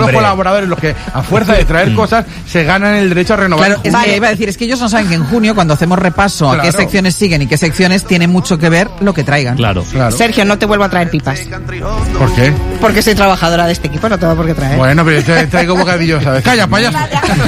los colaboradores los que, a fuerza de traer cosas, se ganan el derecho a renovar. Claro, es que iba a decir, es que ellos no saben que en junio, cuando hacemos repaso a qué secciones siguen y qué secciones, tiene mucho que ver lo que traigan. Claro. Sergio, no te vuelvo a traer pipas. ¿Por qué? Porque soy trabajadora de este equipo, no tengo por qué traer. Bueno, pero yo traigo bocadillos, ¿sabes? ¡Calla, payaso!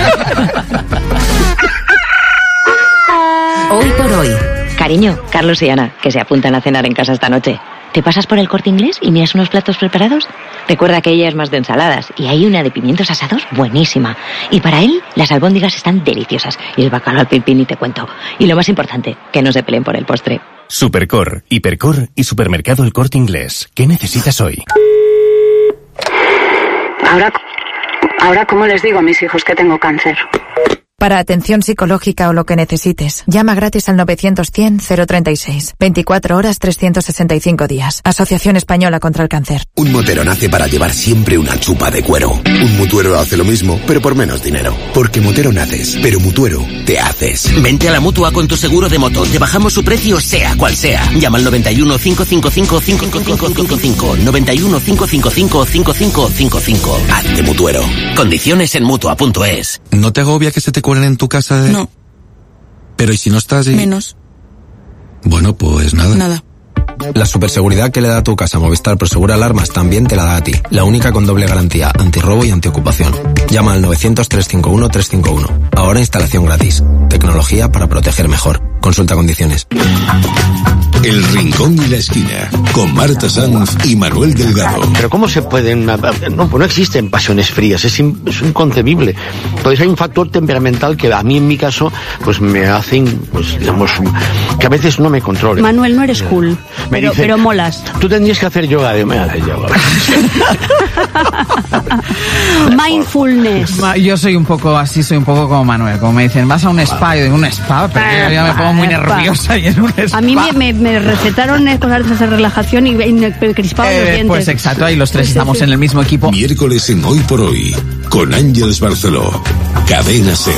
Hoy por hoy. Cariño, Carlos y Ana, que se apuntan a cenar en casa esta noche. ¿Te pasas por el Corte Inglés y miras unos platos preparados? Recuerda que ella es más de ensaladas y hay una de pimientos asados buenísima. Y para él, las albóndigas están deliciosas y el bacalao al pil ni te cuento. Y lo más importante, que no se peleen por el postre. Supercor, Hipercor y Supermercado El Corte Inglés. ¿Qué necesitas hoy? Ahora, ¿cómo les digo a mis hijos que tengo cáncer? Para atención psicológica o lo que necesites, llama gratis al 900-100-036. 24 horas, 365 días. Asociación Española contra el Cáncer. Un motero nace para llevar siempre una chupa de cuero. Un mutuero hace lo mismo, pero por menos dinero. Porque motero naces, pero mutuero te haces. Vente a la Mutua con tu seguro de moto. Te bajamos su precio sea cual sea. Llama al 91 555 5555. 91 555 5555. Hazte mutuero. Condiciones en Mutua.es. ¿No te agobia que se te cuelen en tu casa No. Pero ¿y si no estás Menos. Bueno, pues nada. Nada. La superseguridad que le da tu casa a Movistar Prosegura Alarmas también te la da a ti. La única con doble garantía, antirrobo y antiocupación. Llama al 900-351-351. Ahora instalación gratis. Tecnología para proteger mejor. Consulta condiciones. El Rincón y la Esquina, con Marta Sanz y Manuel Delgado. Pero ¿cómo se pueden...? No existen pasiones frías, es inconcebible. Entonces hay un factor temperamental que a mí, en mi caso, pues me hacen, pues digamos, que a veces no me controle. Manuel, no eres cool, pero molas. Tú tendrías que hacer yoga. Me haces yoga. Mindfulness. Yo soy un poco así, soy un poco como Manuel. Como me dicen, vas a un spa, yo digo, un spa, pero yo ya me pongo muy nerviosa y en un spa. A mí me recetaron cosas de relajación y me crispaban los dientes. Pues exacto, ahí los tres estamos en el mismo equipo. Miércoles en Hoy por Hoy, con Ángeles Barceló, Cadena SER.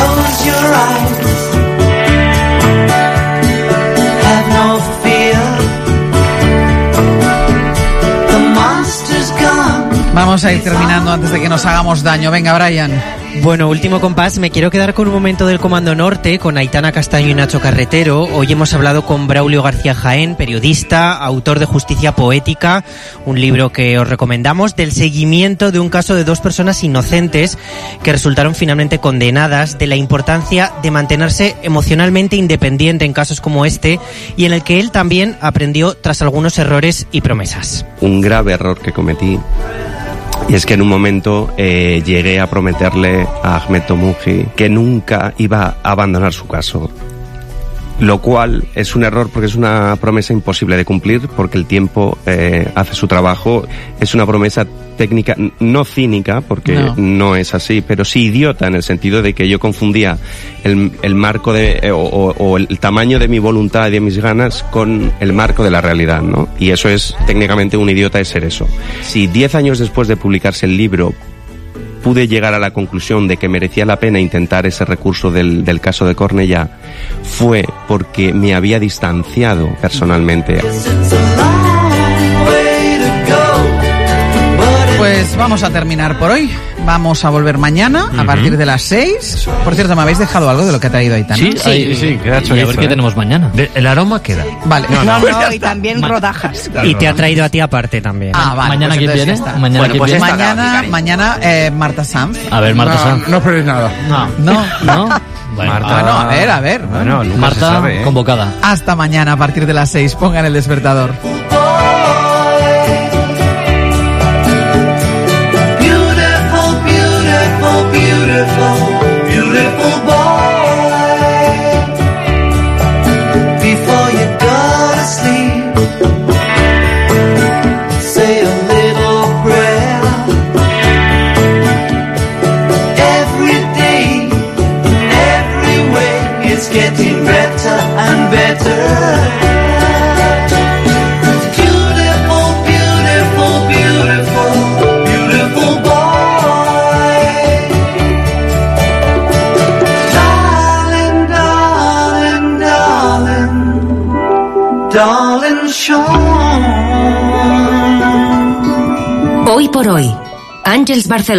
Vamos a ir terminando antes de que nos hagamos daño. Venga, Brian. Bueno, último compás, me quiero quedar con un momento del Comando Norte, con Aitana Castaño y Nacho Carretero. Hoy hemos hablado con Braulio García Jaén, periodista, autor de Justicia Poética, un libro que os recomendamos, del seguimiento de un caso de 2 personas inocentes que resultaron finalmente condenadas, de la importancia de mantenerse emocionalmente independiente en casos como este, y en el que él también aprendió tras algunos errores y promesas. Un grave error que cometí, y es que en un momento llegué a prometerle a Ahmed Tomuji que nunca iba a abandonar su caso. Lo cual es un error porque es una promesa imposible de cumplir, porque el tiempo hace su trabajo. Es una promesa técnica, no cínica, porque no es así, pero sí idiota, en el sentido de que yo confundía el marco de o el tamaño de mi voluntad y de mis ganas con el marco de la realidad, ¿no? Y eso es, técnicamente, un idiota es ser eso. Si 10 años después de publicarse el libro pude llegar a la conclusión de que merecía la pena intentar ese recurso del caso de Cornellá, fue porque me había distanciado personalmente. Pues vamos a terminar por hoy. Vamos a volver mañana a partir de las 6. Por cierto, ¿me habéis dejado algo de lo que ha traído Aitana? Sí, queda chorizo. Y a ver qué tenemos mañana. El aroma queda. Vale. No, y también rodajas. Y te ha traído a ti aparte también. Ah, vale. ¿Mañana pues quién viene? Mañana Marta Sanz. A ver, Marta Sanz. No esperéis nada. No. Bueno, Marta, a ver. Bueno, nunca Marta, se sabe, convocada. Hasta mañana a partir de las 6. Pongan el despertador. Beautiful boy, before you go to sleep, say a little prayer. Every day, in every way, it's getting better and better. Hoy por hoy, Ángeles Barceló.